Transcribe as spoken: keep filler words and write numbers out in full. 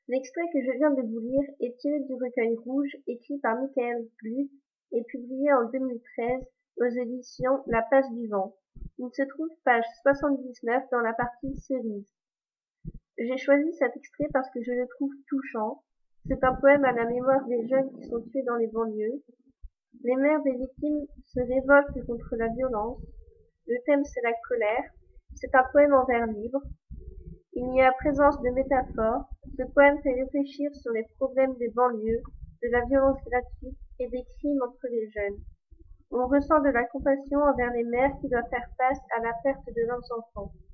L'extrait que je viens de vous lire est tiré du recueil Rouge, écrit par Michael Gluck et publié en deux mille treize aux éditions La Passe du Vent. Il se trouve page soixante-dix-neuf dans la partie Cerises. J'ai choisi cet extrait parce que je le trouve touchant. C'est un poème à la mémoire des jeunes qui sont tués dans les banlieues. Les mères des victimes se révoltent contre la violence. Le thème, c'est la colère. C'est un poème en vers libre. Il y a présence de métaphores. Ce poème fait réfléchir sur les problèmes des banlieues, de la violence gratuite et des crimes entre les jeunes. On ressent de la compassion envers les mères qui doivent faire face à la perte de leurs enfants.